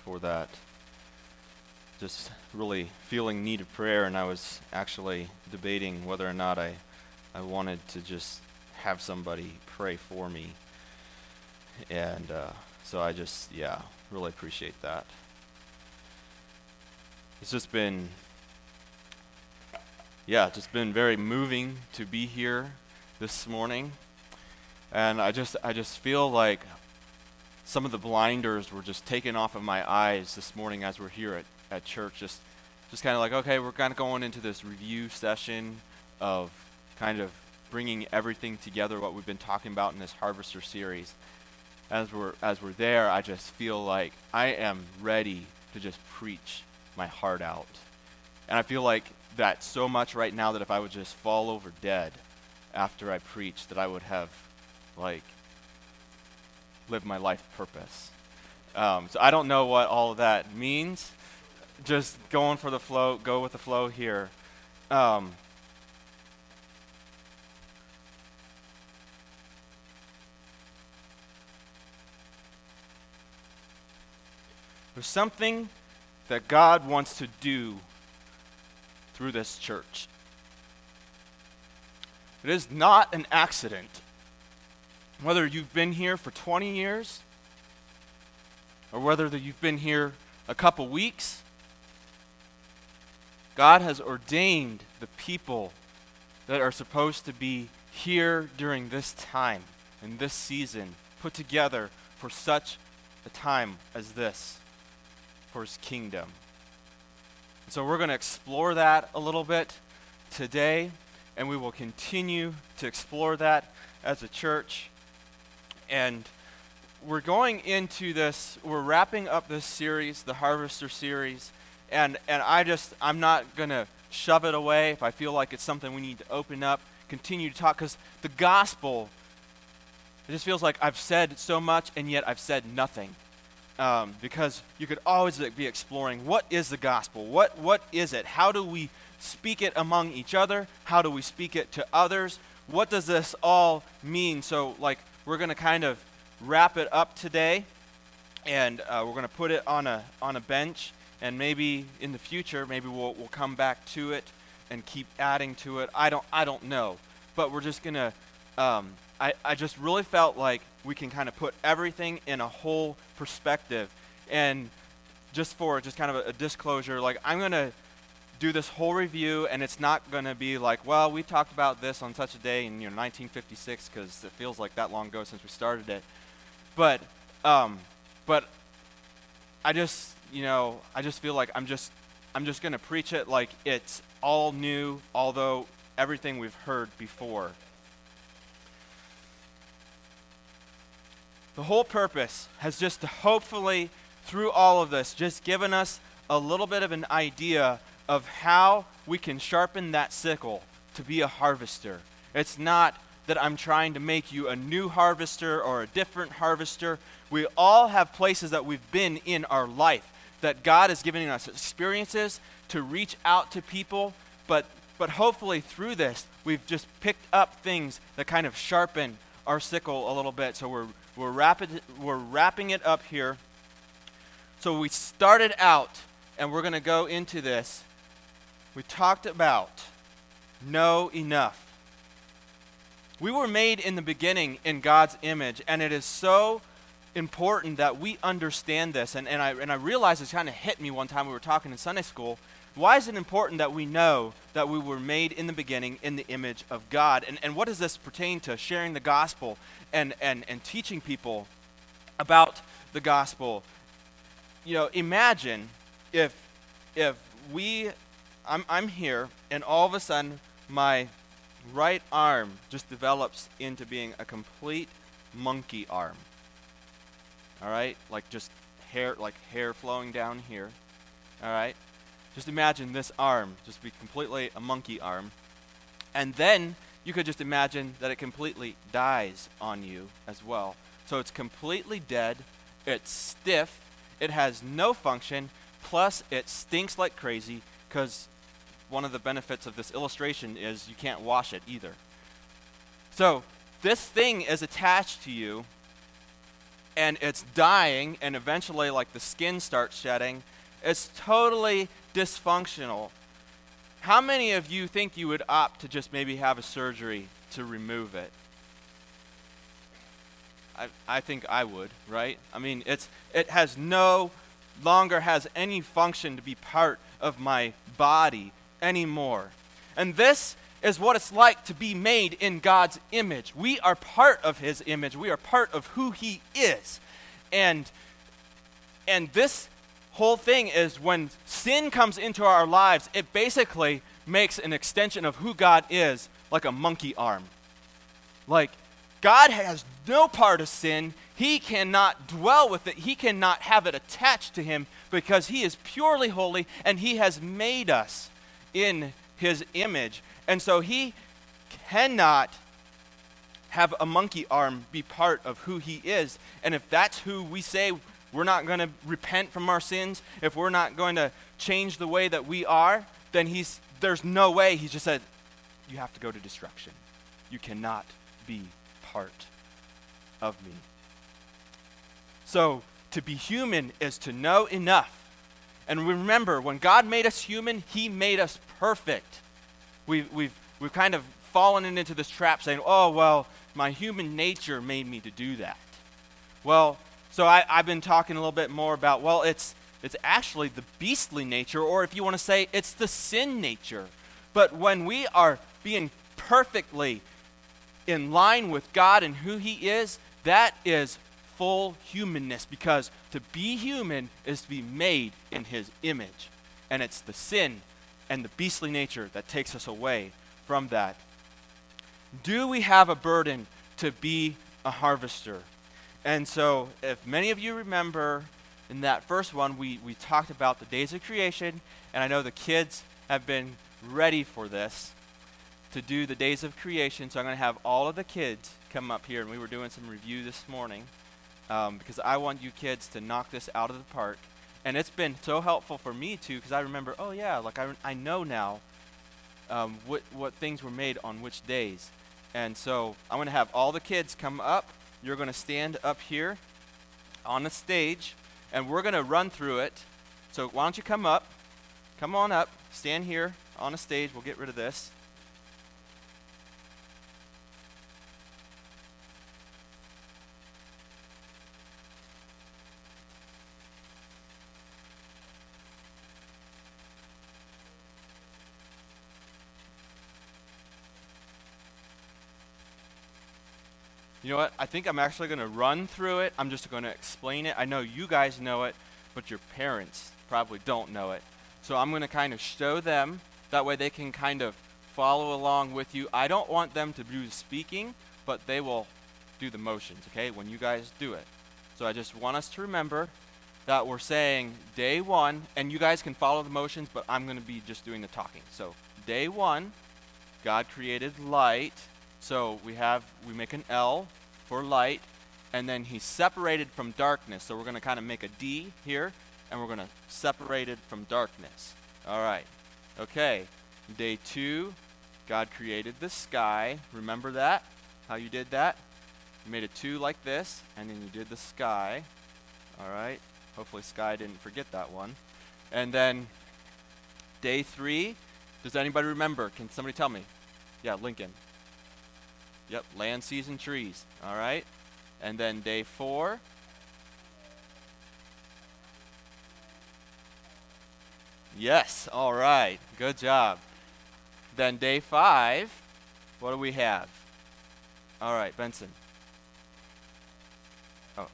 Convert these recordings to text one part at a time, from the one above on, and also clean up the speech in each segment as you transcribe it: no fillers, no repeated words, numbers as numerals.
for that. Just really feeling need of prayer, and I was actually debating whether or not I wanted to just have somebody pray for me. And so I just, really appreciate that. It's just been very moving to be here this morning. And I just feel like some of the blinders were just taken off of my eyes this morning as we're here at church. Just kind of like, okay, we're kind of going into this review session of kind of bringing everything together, what we've been talking about in this Harvester series. As we're there, I just feel like I am ready to just preach my heart out. And I feel like that so much right now that if I would just fall over dead after I preach, that I would have lived my life purpose. So I don't know what all of that means. Just going for the flow, go with the flow here. There's something that God wants to do through this church. It is not an accident. Whether you've been here for 20 years, or whether you've been here a couple weeks, God has ordained the people that are supposed to be here during this time, in this season, put together for such a time as this, for His kingdom. So we're going to explore that a little bit today, and we will continue to explore that as a church. And we're going into this, we're wrapping up this series, the Harvester series, and I'm not going to shove it away if I feel like it's something we need to open up, continue to talk, because the gospel, it just feels like I've said so much and yet I've said nothing. Because you could always be exploring, what is the gospel? What is it? How do we speak it among each other? How do we speak it to others? What does this all mean? So we're going to kind of wrap it up today, and we're going to put it on a bench, and maybe in the future, maybe we'll come back to it and keep adding to it. I don't know, but we're just going to. I just really felt like we can kind of put everything in a whole perspective, and just kind of a disclosure, I'm going to do this whole review, and it's not going to be like, well, we talked about this on such a day in 1956, because it feels like that long ago since we started it. But I just feel like I'm just going to preach it like it's all new, although everything we've heard before. The whole purpose has just to hopefully, through all of this, just given us a little bit of an idea of how we can sharpen that sickle to be a harvester. It's not that I'm trying to make you a new harvester or a different harvester. We all have places that we've been in our life that God is giving us experiences to reach out to people, but hopefully through this, we've just picked up things that kind of sharpen our sickle a little bit. So we're wrapping it up here. So we started out, and we're going to go into this. We talked about know enough. We were made in the beginning in God's image, and it is so important that we understand this. And I realized it kind of hit me one time we were talking in Sunday school. Why is it important that we know that we were made in the beginning in the image of God? And what does this pertain to sharing the gospel and teaching people about the gospel? Imagine if I'm here, and all of a sudden my right arm just develops into being a complete monkey arm. All right? Just hair flowing down here. All right? Just imagine this arm just be completely a monkey arm. And then you could just imagine that it completely dies on you as well. So it's completely dead, it's stiff, it has no function, plus it stinks like crazy, because one of the benefits of this illustration is you can't wash it either. So this thing is attached to you, and it's dying, and eventually like the skin starts shedding. It's totally dysfunctional. How many of you think you would opt to just maybe have a surgery to remove it? I think I would, right? I mean, it has no longer has any function to be part of my body anymore. And this is what it's like to be made in God's image. We are part of his image. We are part of who he is. And this whole thing is when sin comes into our lives, it basically makes an extension of who God is like a monkey arm. Like, God has no part of sin. He cannot dwell with it. He cannot have it attached to him because he is purely holy and he has made us in his image. And so he cannot have a monkey arm be part of who he is. And if that's who we say we're not going to repent from our sins, if we're not going to change the way that we are, then there's no way. He just said, you have to go to destruction. You cannot be part of me. So to be human is to know enough. And remember, when God made us human, he made us perfect. We've kind of fallen into this trap saying, oh, well, my human nature made me to do that. Well, so I've been talking a little bit more about, well, it's actually the beastly nature, or if you want to say, it's the sin nature. But when we are being perfectly in line with God and who he is, that is full humanness, because to be human is to be made in his image. And it's the sin and the beastly nature that takes us away from that. Do we have a burden to be a harvester? And so if many of you remember in that first one, we talked about the days of creation, and I know the kids have been ready for this, to do the days of creation. So I'm going to have all of the kids come up here, and we were doing some review this morning because I want you kids to knock this out of the park. And it's been so helpful for me too, because I remember, oh yeah, like I know now what things were made on which days. And so I'm going to have all the kids come up. You're going to stand up here on the stage, and we're going to run through it. So why don't you come up? Come on up. Stand here on the stage. We'll get rid of this. You know what? I think I'm actually going to run through it. I'm just going to explain it. I know you guys know it, but your parents probably don't know it. So I'm going to kind of show them. That way they can kind of follow along with you. I don't want them to do the speaking, but they will do the motions, okay, when you guys do it. So I just want us to remember that we're saying day one, and you guys can follow the motions, but I'm going to be just doing the talking. So day one, God created light. So we make an L for light, and then he separated from darkness. So we're going to kind of make a D here, and we're going to separate it from darkness. All right. Okay. Day two, God created the sky. Remember that? How you did that? You made a 2 like this, and then you did the sky. All right. Hopefully Sky didn't forget that one. And then day 3, does anybody remember? Can somebody tell me? Yeah, Lincoln. Yep, land, seas, and trees. All right. And then day 4. Yes, all right. Good job. Then day 5, what do we have? All right, Benson. Oh.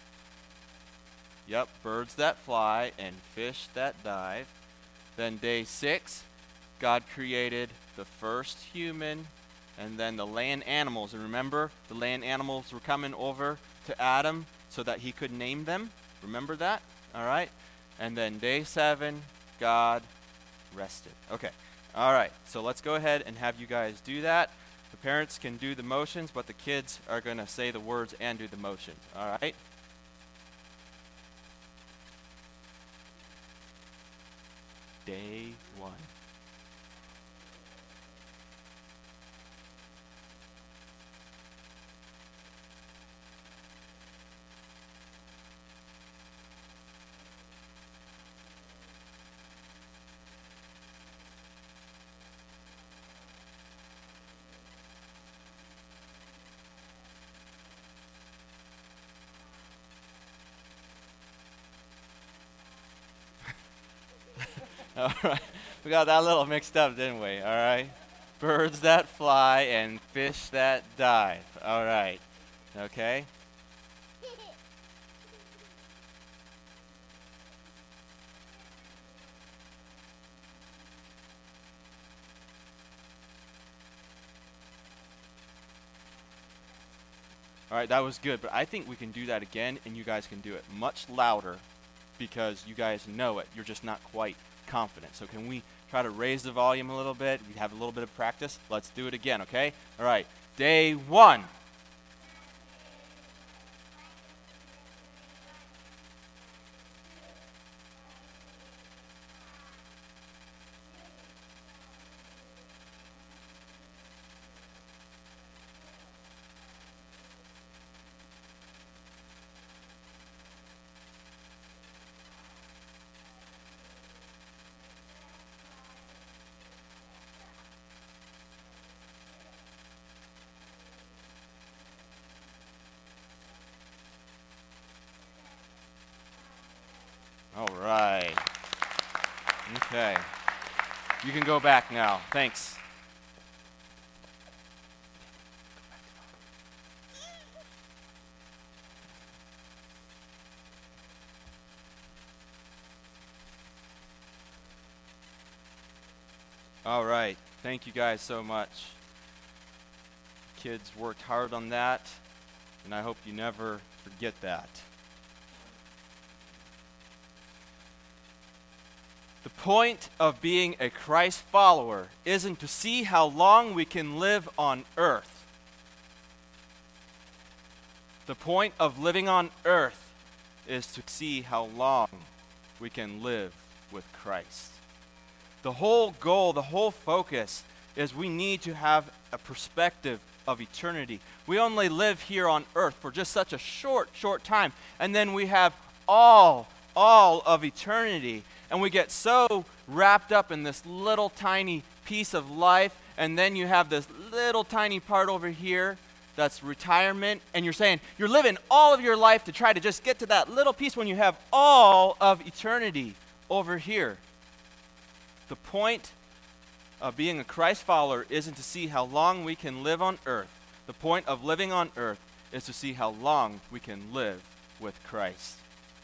Yep, birds that fly and fish that dive. Then day 6, God created the first human, and then the land animals. And remember, the land animals were coming over to Adam so that he could name them. Remember that? All right. And then day 7, God rested. Okay. All right. So let's go ahead and have you guys do that. The parents can do the motions, but the kids are going to say the words and do the motions. All right. Day 1. All right. We got that a little mixed up, didn't we? All right. Birds that fly and fish that dive. All right. Okay. All right, that was good, but I think we can do that again, and you guys can do it much louder because you guys know it. You're just not quite confident. So can we try to raise the volume a little bit? We have a little bit of practice. Let's do it again, okay? All right, day 1. All right. Okay. You can go back now. Thanks. All right. Thank you guys so much. Kids worked hard on that, and I hope you never forget that. The point of being a Christ follower isn't to see how long we can live on earth. The point of living on earth is to see how long we can live with Christ. The whole goal, the whole focus is we need to have a perspective of eternity. We only live here on earth for just such a short time, and then we have all of eternity. And we get so wrapped up in this little tiny piece of life, and then you have this little tiny part over here that's retirement, and you're saying you're living all of your life to try to just get to that little piece when you have all of eternity over here. The point of being a Christ follower isn't to see how long we can live on earth. The point of living on earth is to see how long we can live with Christ.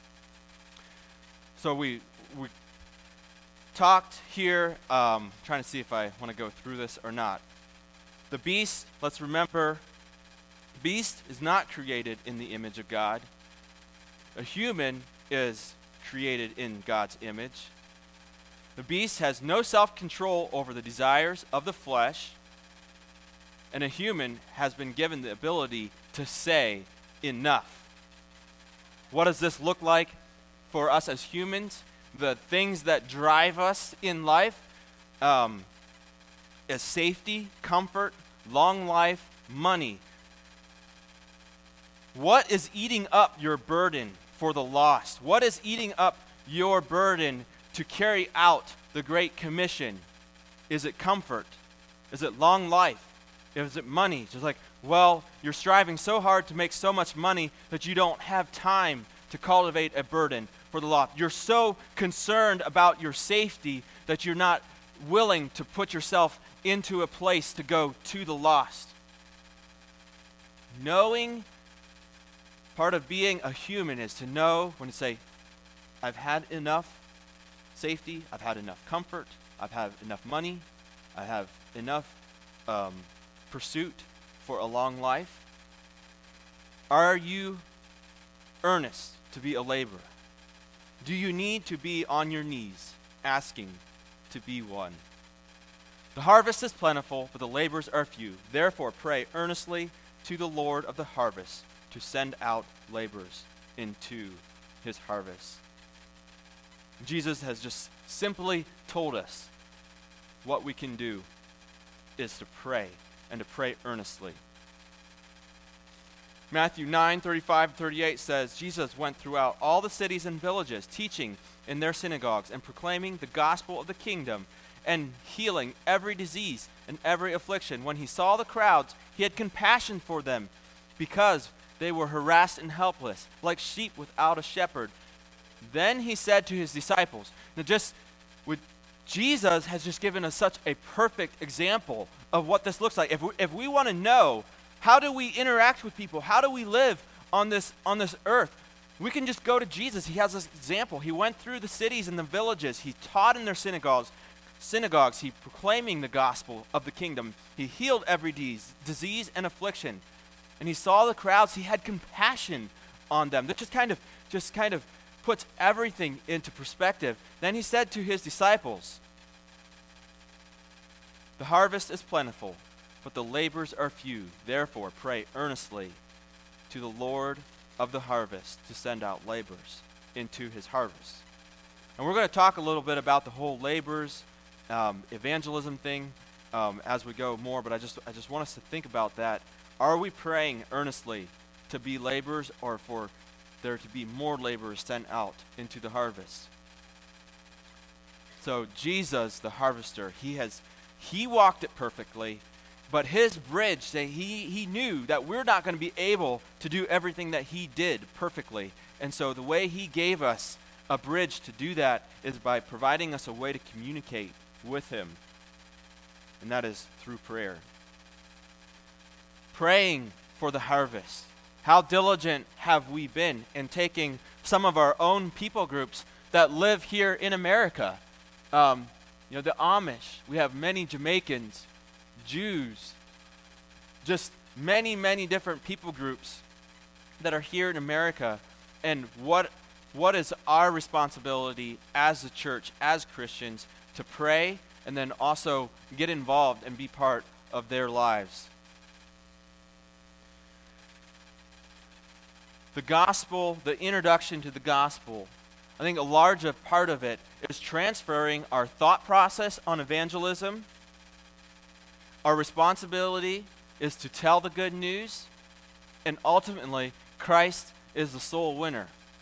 So we talked here, trying to see if I want to go through this or not. The beast, let's remember, the beast is not created in the image of God. A human is created in God's image. The beast has no self-control over the desires of the flesh, and a human has been given the ability to say enough. What does this look like for us as humans? The things that drive us in life is safety, comfort, long life, money. What is eating up your burden for the lost? What is eating up your burden to carry out the Great Commission? Is it comfort? Is it long life? Is it money? Just like, well, you're striving so hard to make so much money that you don't have time to cultivate a burden for the lost. You're so concerned about your safety that you're not willing to put yourself into a place to go to the lost. Knowing, part of being a human is to know when to say, I've had enough safety, I've had enough comfort, I've had enough money, I have enough pursuit for a long life. Are you earnest to be a laborer? Do you need to be on your knees asking to be one? The harvest is plentiful, but the laborers are few. Therefore pray earnestly to the Lord of the harvest to send out laborers into his harvest. Jesus has just simply told us what we can do is to pray, and to pray earnestly. Matthew 9:35-38 says, Jesus went throughout all the cities and villages, teaching in their synagogues and proclaiming the gospel of the kingdom and healing every disease and every affliction. When he saw the crowds, he had compassion for them because they were harassed and helpless, like sheep without a shepherd. Then he said to his disciples, now just Jesus has just given us such a perfect example of what this looks like. If we want to know, how do we interact with people? How do we live on this earth? We can just go to Jesus. He has this example. He went through the cities and the villages. He taught in their synagogues. He proclaiming the gospel of the kingdom. He healed every disease and affliction. And he saw the crowds. He had compassion on them. That just kind of puts everything into perspective. Then he said to his disciples, "The harvest is plentiful, but the laborers are few. Therefore, pray earnestly to the Lord of the harvest to send out laborers into his harvest." And we're going to talk a little bit about the whole laborers evangelism thing as we go more, but I just want us to think about that. Are we praying earnestly to be laborers, or for there to be more laborers sent out into the harvest? So Jesus, the harvester, he walked it perfectly, but his bridge, he knew that we're not going to be able to do everything that he did perfectly. And so the way he gave us a bridge to do that is by providing us a way to communicate with him. And that is through prayer. Praying for the harvest. How diligent have we been in taking some of our own people groups that live here in America? The Amish. We have many Jamaicans, Jews, just many, many different people groups that are here in America. And what is our responsibility as a church, as Christians, to pray and then also get involved and be part of their lives? The gospel, the introduction to the gospel, I think a large part of it is transferring our thought process on evangelism. Our responsibility is to tell the good news, and ultimately, Christ is the sole winner.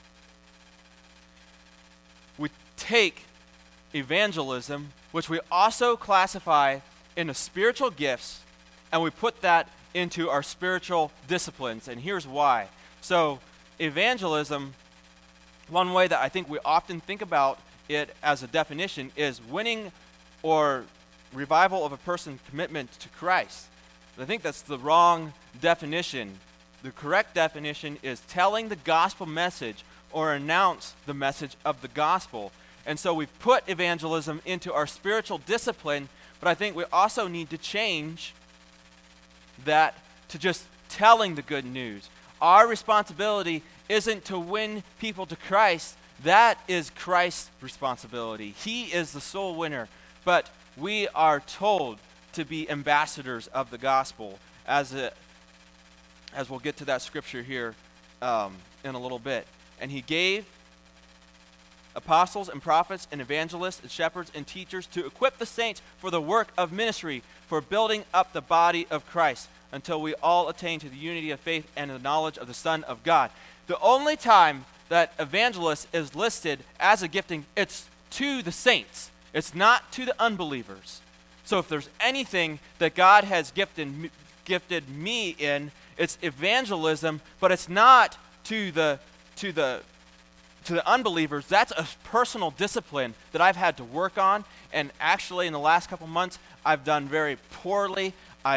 We take evangelism, which we also classify into spiritual gifts, and we put that into our spiritual disciplines, and here's why. So, evangelism, one way that I think we often think about it as a definition is winning or revival of a person's commitment to Christ. But I think that's the wrong definition. The correct definition is telling the gospel message or announce the message of the gospel. And so we've put evangelism into our spiritual discipline, but I think we also need to change that to just telling the good news. Our responsibility isn't to win people to Christ. That is Christ's responsibility. He is the sole winner. But we are told to be ambassadors of the gospel, as we'll get to that scripture here in a little bit. And he gave apostles and prophets and evangelists and shepherds and teachers to equip the saints for the work of ministry, for building up the body of Christ, until we all attain to the unity of faith and the knowledge of the Son of God. The only time that evangelist is listed as a gifting, it's to the saints. It's not to the unbelievers. So if there's anything that God has gifted me in, it's evangelism, but it's not to the unbelievers. That's a personal discipline that I've had to work on, and actually in the last couple months I've done very poorly.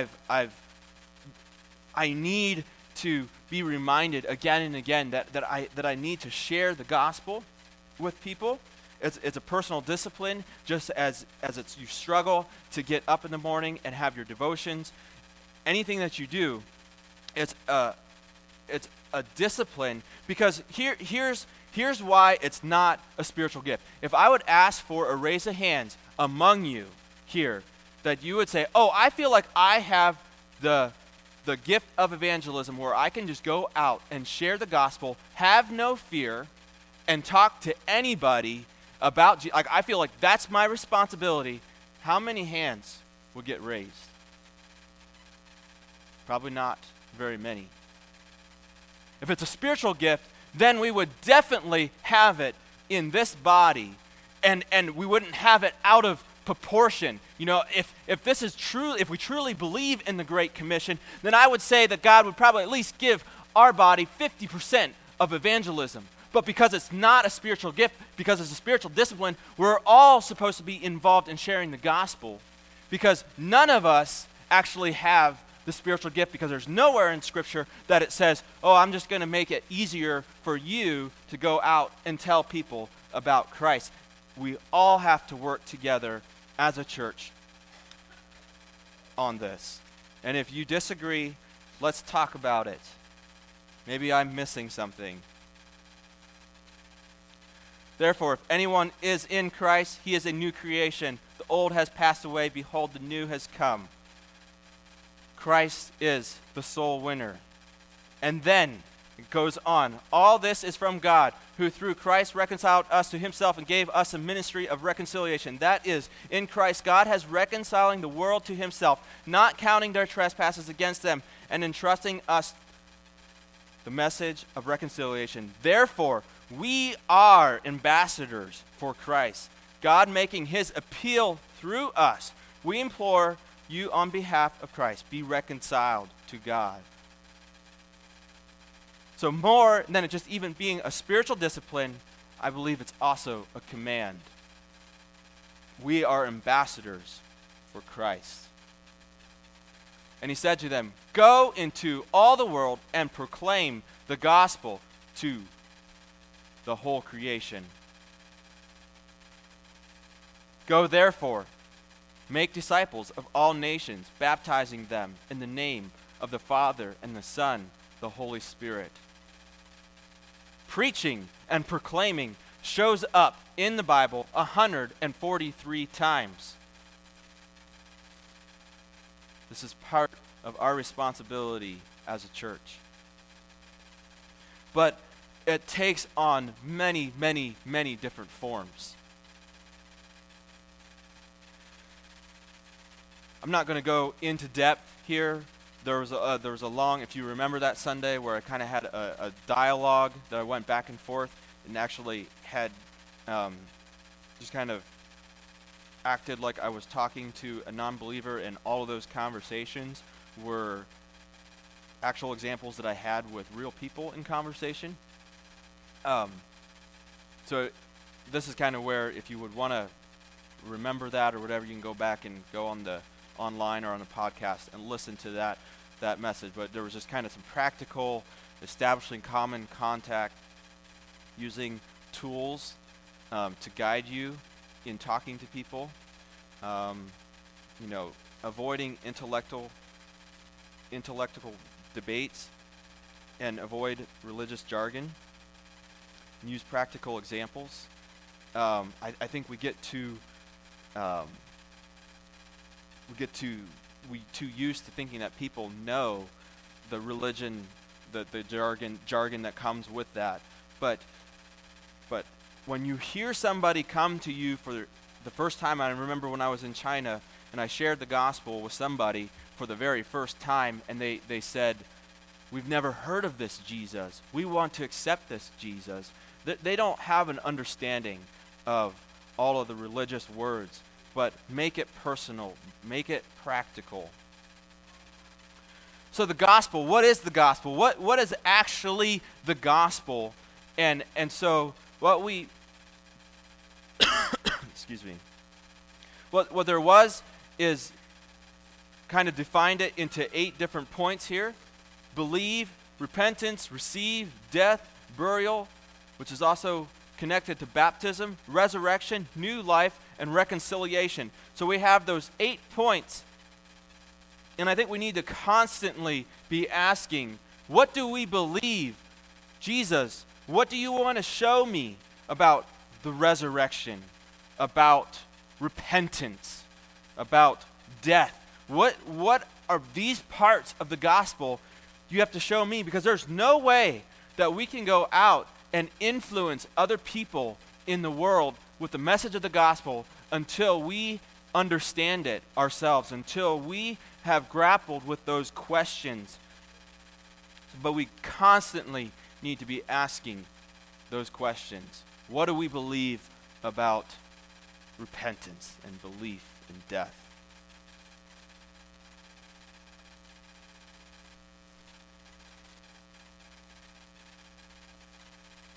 I need to be reminded again and again that I need to share the gospel with people. It's a personal discipline, just as you struggle to get up in the morning and have your devotions. Anything that you do, it's a discipline, because here's why it's not a spiritual gift. If I would ask for a raise of hands among you here, that you would say, "Oh, I feel like I have the gift of evangelism where I can just go out and share the gospel, have no fear, and talk to anybody about Jesus. Like, I feel like that's my responsibility." How many hands would get raised? Probably not very many. If it's a spiritual gift, then we would definitely have it in this body, and we wouldn't have it out of proportion. If this is true, if we truly believe in the Great Commission, then I would say that God would probably at least give our body 50% of evangelism. But because it's not a spiritual gift, because it's a spiritual discipline, we're all supposed to be involved in sharing the gospel. Because none of us actually have the spiritual gift, because there's nowhere in Scripture that it says, oh, I'm just going to make it easier for you to go out and tell people about Christ. We all have to work together as a church on this. And if you disagree, let's talk about it. Maybe I'm missing something. Therefore, if anyone is in Christ, he is a new creation. The old has passed away. Behold, the new has come. Christ is the soul winner. And then it goes on. All this is from God, who through Christ reconciled us to himself and gave us a ministry of reconciliation. That is, in Christ, God has reconciling the world to himself, not counting their trespasses against them, and entrusting us the message of reconciliation. Therefore, we are ambassadors for Christ, God making his appeal through us. We implore you on behalf of Christ, be reconciled to God. So more than it just even being a spiritual discipline, I believe it's also a command. We are ambassadors for Christ. And he said to them, go into all the world and proclaim the gospel to the whole creation. Go therefore, make disciples of all nations, baptizing them in the name of the Father and the Son, the Holy Spirit. Preaching and proclaiming shows up in the Bible 143 times. This is part of our responsibility as a church. But it takes on many, many, many different forms. I'm not going to go into depth here. There was a long, if you remember that Sunday, where I kind of had a dialogue that I went back and forth and actually had just kind of acted like I was talking to a non-believer, and all of those conversations were actual examples that I had with real people in conversation. So this is kind of where, if you would want to remember that or whatever, you can go back and go on the online or on the podcast and listen to that message. But there was just kind of some practical, establishing common contact, using tools to guide you in talking to people, avoiding intellectual debates, and avoid religious jargon, and use practical examples. I think we too used to thinking that people know the religion, the jargon that comes with that. But when you hear somebody come to you for the first time, I remember when I was in China and I shared the gospel with somebody for the very first time, and they said, we've never heard of this Jesus. We want to accept this Jesus. They don't have an understanding of all of the religious words, but make it personal, make it practical. So the gospel, what is the gospel? What is actually the gospel? And so what we excuse me. What there was is kind of defined it into 8 different points here. Believe, repentance, receive, death, burial, which is also connected to baptism, resurrection, new life, and reconciliation. So we have those 8 points. And I think we need to constantly be asking, what do we believe? Jesus, what do you want to show me about the resurrection, about repentance, about death? What are these parts of the gospel you have to show me? Because there's no way that we can go out and influence other people in the world with the message of the gospel until we understand it ourselves, until we have grappled with those questions. But we constantly need to be asking those questions. What do we believe about repentance and belief in death?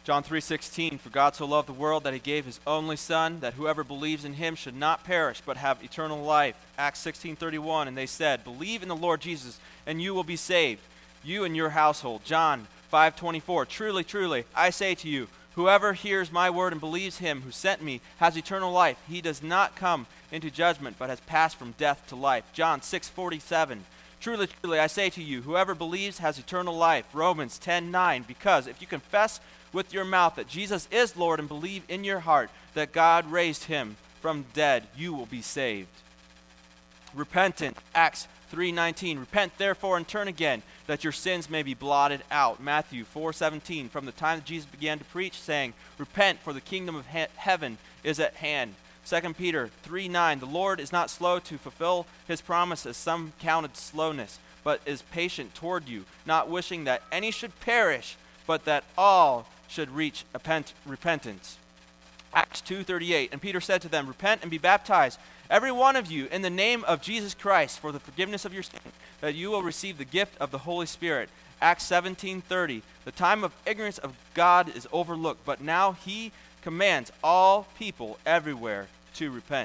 John 3:16, for God so loved the world that he gave his only Son, that whoever believes in him should not perish, but have eternal life. Acts 16:31, and they said, believe in the Lord Jesus, and you will be saved, you and your household. John 5:24, truly, truly, I say to you, whoever hears my word and believes him who sent me has eternal life. He does not come into judgment, but has passed from death to life. John 6:47, truly, truly, I say to you, whoever believes has eternal life. Romans 10:9, because if you confess with your mouth that Jesus is Lord and believe in your heart that God raised him from the dead, you will be saved. Repentance, Acts 3:19, repent therefore and turn again, that your sins may be blotted out. Matthew 4:17, from the time that Jesus began to preach, saying, repent, for the kingdom of heaven is at hand. 2 Peter 3:9, the Lord is not slow to fulfill his promise, as some counted slowness, but is patient toward you, not wishing that any should perish, but that all should reach repentance. Acts 2:38, and Peter said to them, repent and be baptized, every one of you, in the name of Jesus Christ, for the forgiveness of your sins, that you will receive the gift of the Holy Spirit. Acts 17:30, the time of ignorance of God is overlooked, but now he commands all people everywhere to repent.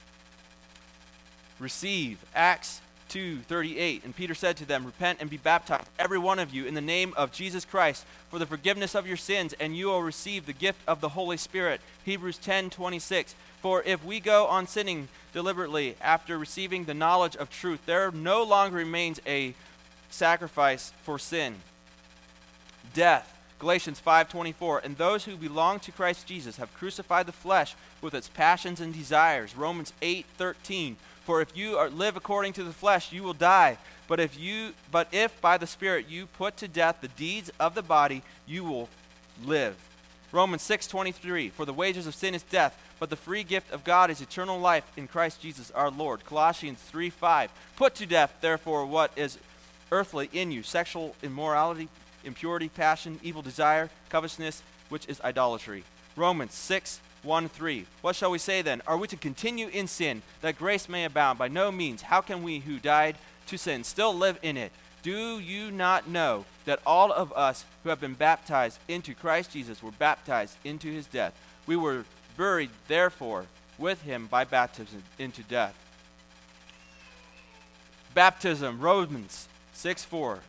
Receive, Acts 2:38, and Peter said to them, repent and be baptized, every one of you, in the name of Jesus Christ, for the forgiveness of your sins, and you will receive the gift of the Holy Spirit. Hebrews 10:26, for if we go on sinning deliberately after receiving the knowledge of truth, there no longer remains a sacrifice for sin. Death, Galatians 5:24, and those who belong to Christ Jesus have crucified the flesh with its passions and desires. Romans 8:13, for if you live according to the flesh, you will die. But if by the Spirit you put to death the deeds of the body, you will live. Romans 6:23, for the wages of sin is death, but the free gift of God is eternal life in Christ Jesus our Lord. Colossians 3:5, put to death therefore what is earthly in you, sexual immorality, impurity, passion, evil desire, covetousness, which is idolatry. Romans 6:1-3, what shall we say then? Are we to continue in sin, that grace may abound? By no means. How can we who died to sin still live in it? Do you not know that all of us who have been baptized into Christ Jesus were baptized into his death? We were buried, therefore, with him by baptism into death. Baptism, Romans 6:4.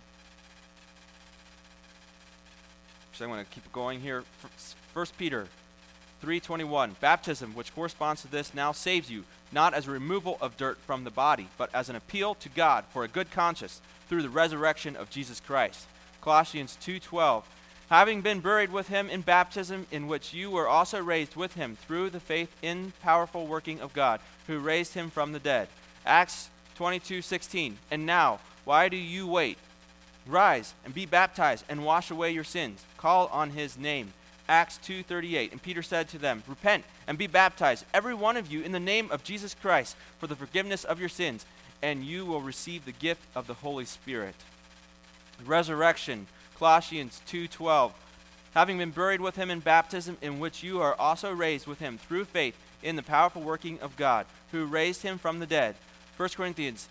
So I'm going to keep going here. 1 Peter 3:21, baptism, which corresponds to this, now saves you, not as a removal of dirt from the body, but as an appeal to God for a good conscience through the resurrection of Jesus Christ. Colossians 2:12, having been buried with him in baptism, in which you were also raised with him through the faith in powerful working of God, who raised him from the dead. Acts 22:16, and now, why do you wait? Rise and be baptized and wash away your sins. Call on his name. Acts 2:38, and Peter said to them, repent and be baptized, every one of you, in the name of Jesus Christ, for the forgiveness of your sins, and you will receive the gift of the Holy Spirit. Resurrection, Colossians 2:12, having been buried with him in baptism, in which you are also raised with him through faith in the powerful working of God, who raised him from the dead. 1 Corinthians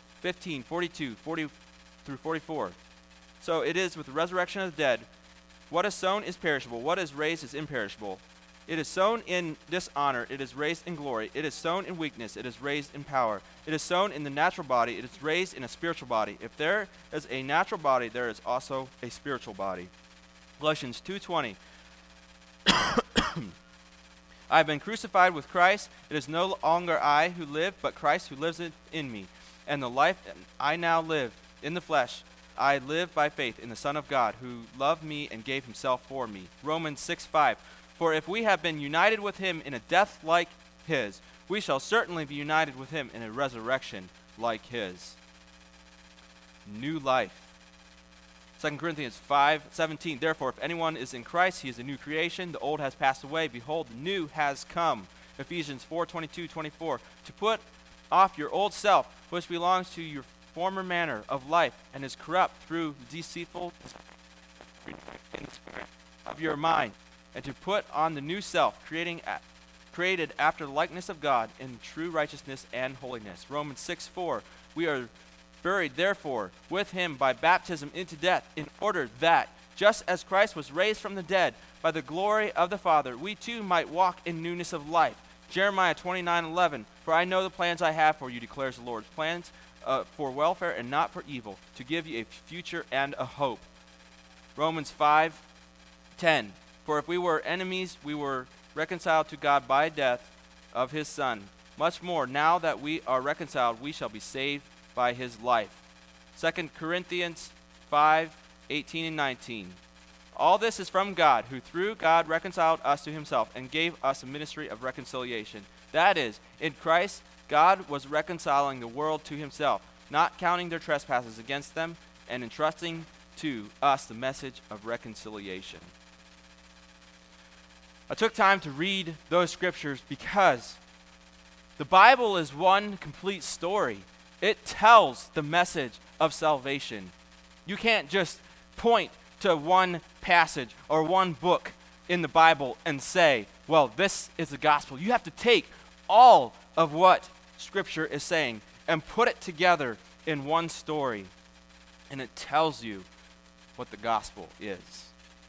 15:42-44. So it is with the resurrection of the dead. What is sown is perishable. What is raised is imperishable. It is sown in dishonor. It is raised in glory. It is sown in weakness. It is raised in power. It is sown in the natural body. It is raised in a spiritual body. If there is a natural body, there is also a spiritual body. Galatians 2:20. I have been crucified with Christ. It is no longer I who live, but Christ who lives in me. And the life I now live in the flesh, I live by faith in the Son of God, who loved me and gave himself for me. Romans 6:5, for if we have been united with him in a death like his, we shall certainly be united with him in a resurrection like his. New life. 2 Corinthians 5:17, therefore if anyone is in Christ, he is a new creation. The old has passed away. Behold, the new has come. Ephesians 4:22-24, to put off your old self, which belongs to your former manner of life and is corrupt through deceitful in the spirit of your mind, and to put on the new self, created after the likeness of God in true righteousness and holiness. Romans 6:4, we are buried therefore with him by baptism into death, in order that just as Christ was raised from the dead by the glory of the Father, we too might walk in newness of life. Jeremiah 29:11, for I know the plans I have for you, declares the Lord, plans for welfare and not for evil, to give you a future and a hope. Romans 5:10, for if we were enemies, we were reconciled to God by death of his Son. Much more, now that we are reconciled, we shall be saved by his life. 2 Corinthians 5:18 and 19. All this is from God, who through God reconciled us to himself and gave us a ministry of reconciliation. That is, in Christ, God was reconciling the world to himself, not counting their trespasses against them, and entrusting to us the message of reconciliation. I took time to read those scriptures because the Bible is one complete story. It tells the message of salvation. You can't just point to one passage or one book in the Bible and say, well, this is the gospel. You have to take all of what Scripture is saying and put it together in one story, and it tells you what the gospel is.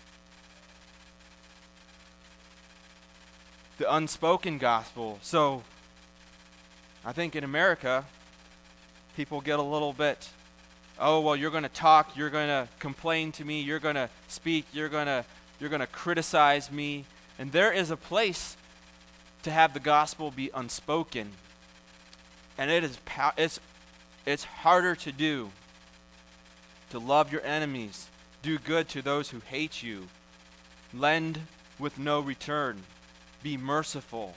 The unspoken gospel. So I think in America, people get a little bit, oh, well, you're going to talk, you're going to complain to me, you're going to speak, you're going to criticize me. And there is a place to have the gospel be unspoken. And it's harder to do. To love your enemies, do good to those who hate you, lend with no return, be merciful.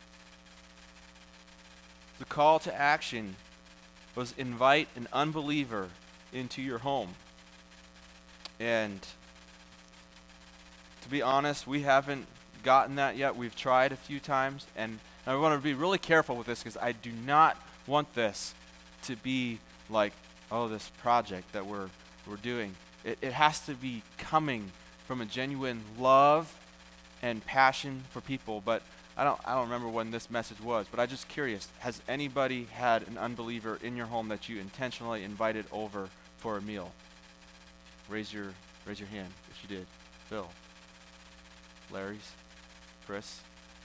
The call to action was invite an unbeliever into your home. And to be honest, we haven't gotten that yet. We've tried a few times, and I want to be really careful with this because I do not want this to be like, oh, this project that we're doing. It has to be coming from a genuine love and passion for people. But I don't remember when this message was, but I'm just curious, has anybody had an unbeliever in your home that you intentionally invited over for a meal? Raise your hand if you did. Bill. Larry's. Chris.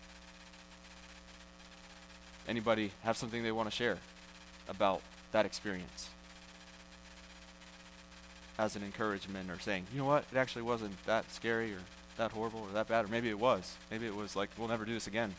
Anybody have something they want to share about that experience? As an encouragement, or saying, you know what, it actually wasn't that scary or that horrible or that bad, or maybe it was. Maybe it was like, we'll never do this again.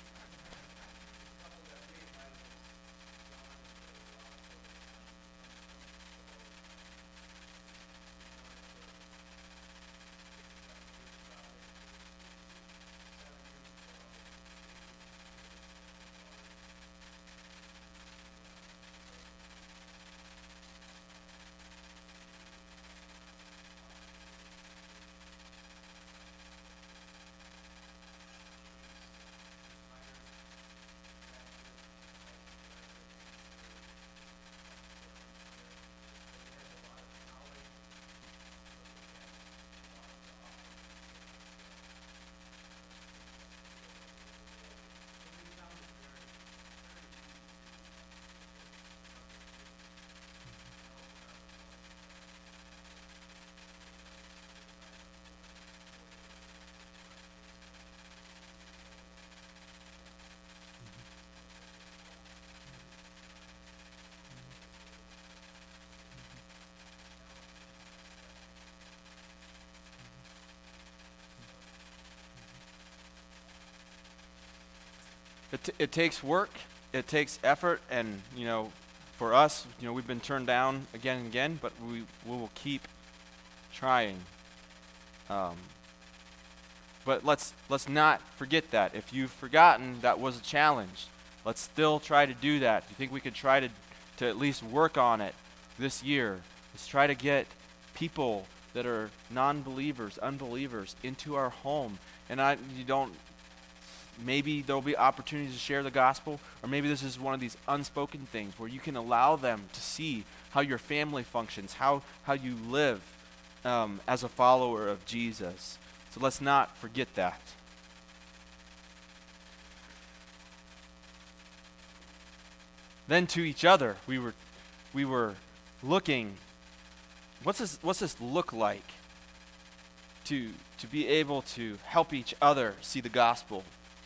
It takes work, it takes effort, and for us, we've been turned down again and again, but we will keep trying. But let's not forget that. If you've forgotten, that was a challenge. Let's still try to do that. Do you think we could try to at least work on it this year? Let's try to get people that are non-believers, unbelievers, into our home. And maybe there'll be opportunities to share the gospel, or maybe this is one of these unspoken things where you can allow them to see how your family functions, how you live as a follower of Jesus. So let's not forget that. Then to each other, we were looking, what's this look like? to be able to help each other see the gospel.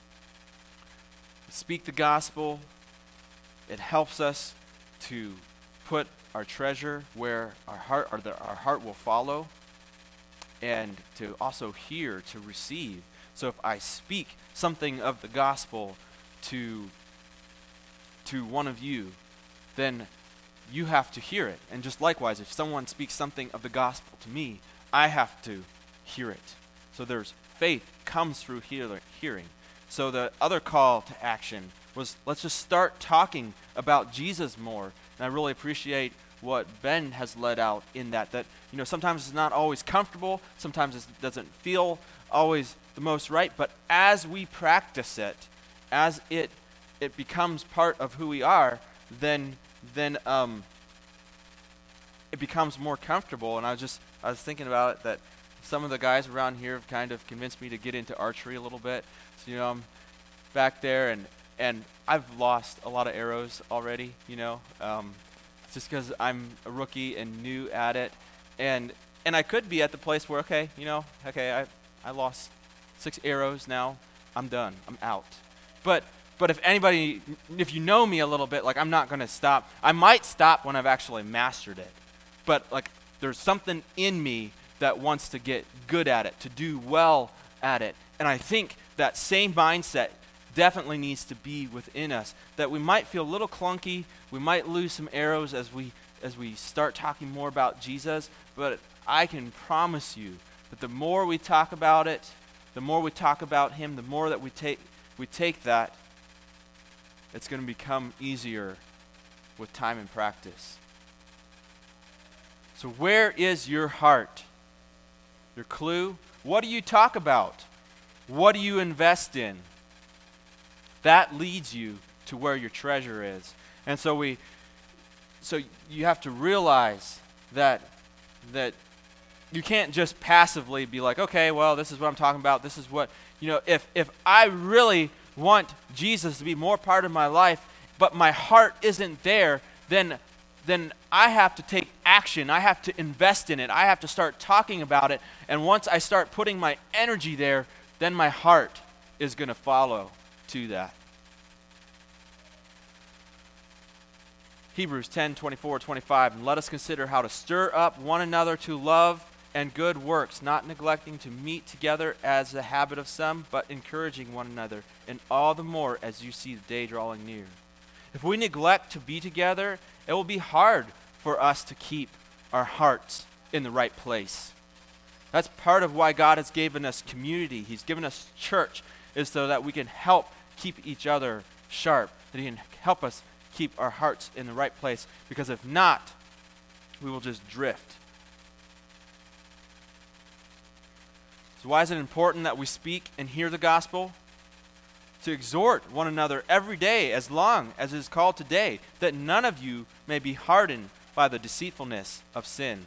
Speak the gospel. It helps us to put our treasure where our heart will follow, and to also hear, to receive. So if I speak something of the gospel to one of you, then you have to hear it. And just likewise, if someone speaks something of the gospel to me, I have to hear it. So there's faith comes through hearing. So the other call to action was, let's just start talking about Jesus more. And I really appreciate what Ben has led out in that sometimes it's not always comfortable, sometimes it doesn't feel always the most right, but as we practice it, as it becomes part of who we are, then it becomes more comfortable. And I was thinking about it, that some of the guys around here have kind of convinced me to get into archery a little bit. So I'm back there, and I've lost a lot of arrows already, just because I'm a rookie and new at it, and I could be at the place where I lost 6 arrows now, I'm done, I'm out. But if you know me a little bit, I'm not going to stop. I might stop when I've actually mastered it, but there's something in me that wants to get good at it, to do well at it, and I think that same mindset definitely needs to be within us, that we might feel a little clunky, we might lose some arrows as we start talking more about Jesus, but I can promise you that the more we talk about it, the more we talk about him, the more that we take that, it's going to become easier with time and practice. So where is your heart? Your clue? What do you talk about? What do you invest in? That leads you to where your treasure is. And so you have to realize that you can't just passively be like, okay, well, this is what I'm talking about. This is what, if I really want Jesus to be more part of my life, but my heart isn't there, then I have to take action. I have to invest in it. I have to start talking about it. And once I start putting my energy there, then my heart is going to follow to that. Hebrews 10:24-25, and let us consider how to stir up one another to love and good works, not neglecting to meet together as the habit of some, but encouraging one another, and all the more as you see the day drawing near. If we neglect to be together, it will be hard for us to keep our hearts in the right place. That's part of why God has given us community. He's given us church, is so that we can help keep each other sharp, that he can help us keep our hearts in the right place, because if not, we will just drift. So why is it important that we speak and hear the gospel? To exhort one another every day, as long as it is called today, that none of you may be hardened by the deceitfulness of sin.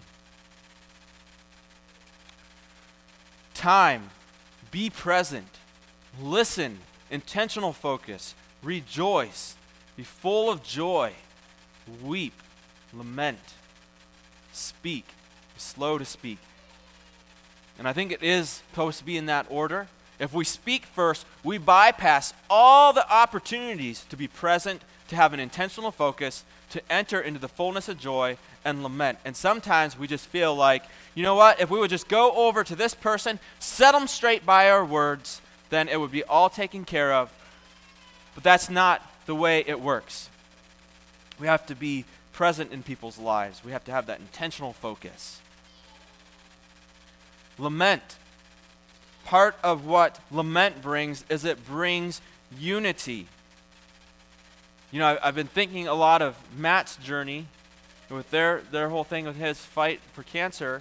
Time, be present, listen, intentional focus, rejoice, be full of joy, weep, lament, speak, be slow to speak. And I think it is supposed to be in that order. If we speak first, we bypass all the opportunities to be present, to have an intentional focus, to enter into the fullness of joy and lament. And sometimes we just feel like, you know what, if we would just go over to this person, set them straight by our words, then it would be all taken care of. But that's not the way it works. We have to be present in people's lives. We have to have that intentional focus. Lament. Part of what lament brings is it brings unity. I've been thinking a lot of Matt's journey with their whole thing with his fight for cancer.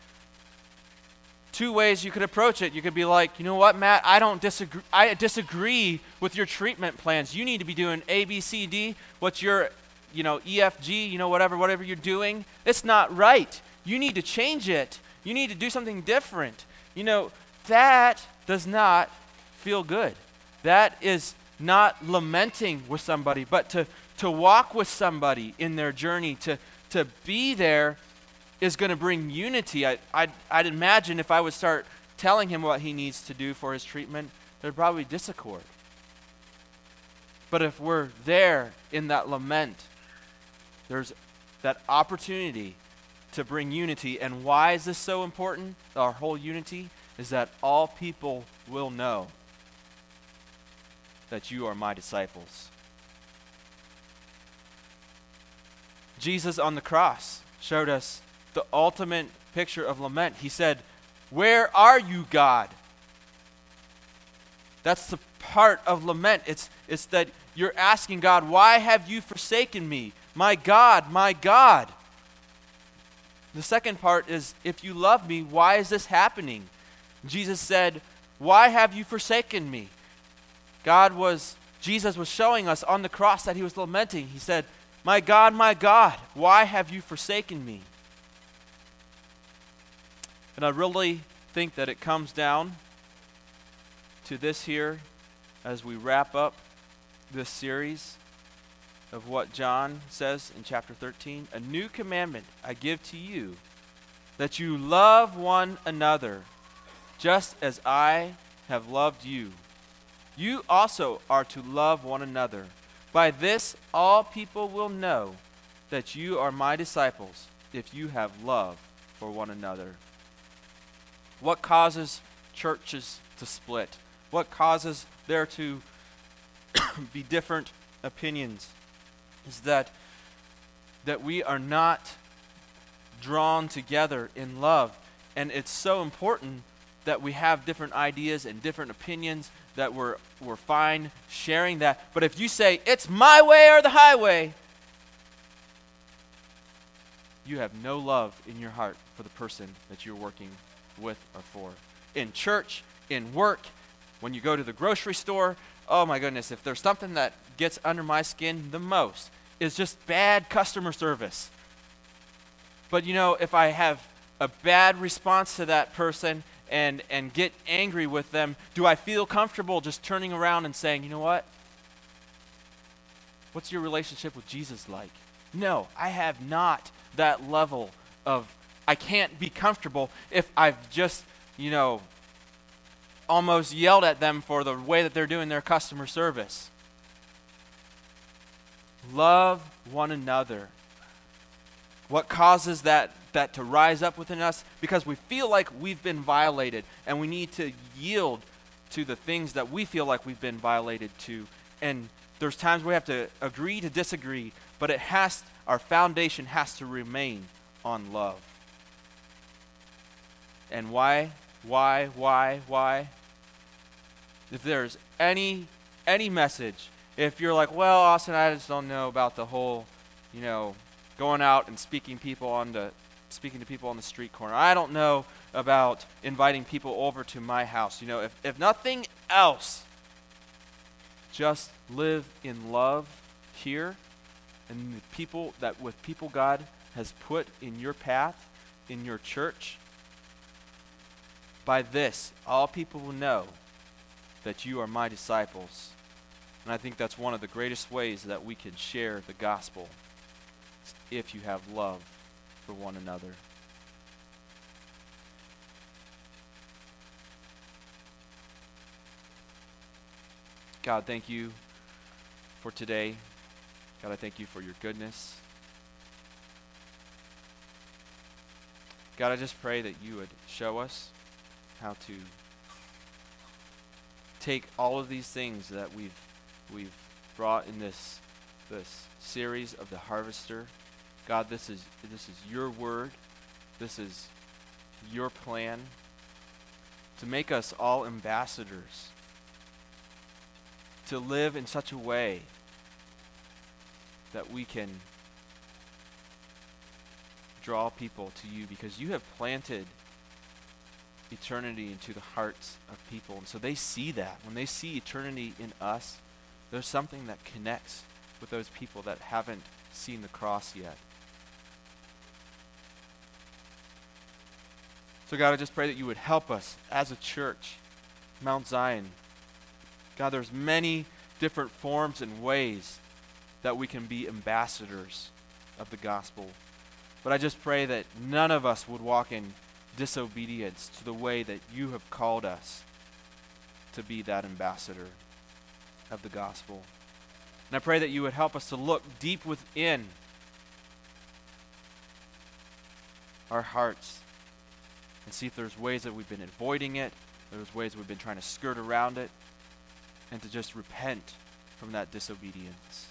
2 ways you could approach it. You could be like, you know what, Matt, I disagree with your treatment plans. You need to be doing A, B, C, D. What's your, EFG, whatever you're doing. It's not right. You need to change it. You need to do something different. That does not feel good. That is not lamenting with somebody, but to walk with somebody in their journey, to be there is going to bring unity. I'd imagine if I would start telling him what he needs to do for his treatment, there'd probably be discord. But if we're there in that lament, there's that opportunity to bring unity. And why is this so important? Our whole unity is that all people will know that you are my disciples. Jesus on the cross showed us the ultimate picture of lament. He said, "Where are you, God?" That's the part of lament. It's that you're asking God, "Why have you forsaken me? My God, my God." The second part is, if you love me, why is this happening? Jesus said, "Why have you forsaken me?" Jesus was showing us on the cross that he was lamenting. He said, my God, why have you forsaken me?" And I really think that it comes down to this here as we wrap up this series of what John says in chapter 13. "A new commandment I give to you, that you love one another, just as I have loved you. You also are to love one another. By this all people will know that you are my disciples, if you have love for one another." What causes churches to split? What causes there to be different opinions is that we are not drawn together in love. And it's so important that we have different ideas and different opinions, that we're fine sharing that. But if you say, "It's my way or the highway," you have no love in your heart for the person that you're working with or for. In church, in work, when you go to the grocery store, oh my goodness, if there's something that gets under my skin the most, is just bad customer service. But if I have a bad response to that person and get angry with them, do I feel comfortable just turning around and saying, "You know what? What's your relationship with Jesus like?" No, I have not that level of, I can't be comfortable if I've just, almost yelled at them for the way that they're doing their customer service. Love one another. What causes that to rise up within us? Because we feel like we've been violated, and we need to yield to the things that we feel like we've been violated to. And there's times we have to agree to disagree, but our foundation has to remain on love. And why? If there's any message, if you're like, "Well, Austin, I just don't know about the whole, going out and speaking to people on the street corner. I don't know about inviting people over to my house." If nothing else, just live in love here, and with people God has put in your path, in your church. By this, all people will know that you are my disciples. And I think that's one of the greatest ways that we can share the gospel, if you have love for one another. God, thank you for today. God, I thank you for your goodness. God, I just pray that you would show us how to take all of these things that we've brought in this series of the Harvester. God, this is your word. This is your plan to make us all ambassadors, to live in such a way that we can draw people to you, because you have planted eternity into the hearts of people. And so they see that. When they see eternity in us, there's something that connects with those people that haven't seen the cross yet. So God, I just pray that you would help us as a church, Mount Zion. God, there's many different forms and ways that we can be ambassadors of the gospel. But I just pray that none of us would walk in disobedience to the way that you have called us to be that ambassador of the gospel. And I pray that you would help us to look deep within our hearts and see if there's ways that we've been avoiding it, there's ways we've been trying to skirt around it, and to just repent from that disobedience.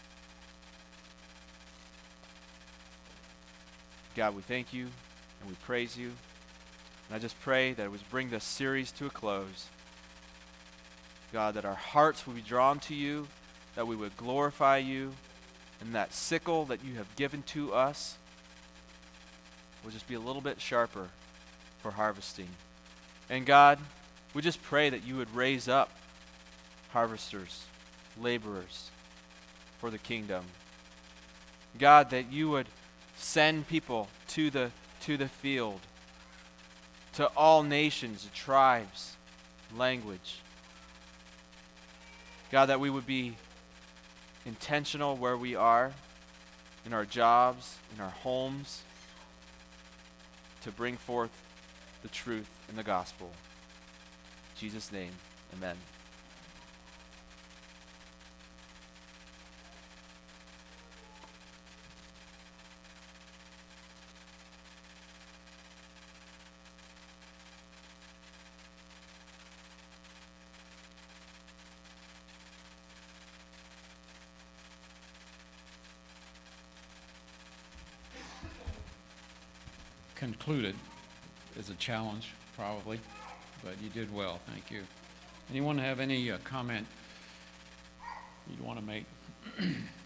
God, we thank you and we praise you. And I just pray that it would bring this series to a close. God, that our hearts would be drawn to you, that we would glorify you, and that sickle that you have given to us will just be a little bit sharper for harvesting. And God, we just pray that you would raise up harvesters, laborers for the kingdom. God, that you would send people to the field, to all nations, tribes, language. God, that we would be intentional where we are, in our jobs, in our homes, to bring forth the truth in the gospel. In Jesus' name, amen. Concluded is a challenge, probably, but you did well. Thank you. Anyone have any comment you'd want to make?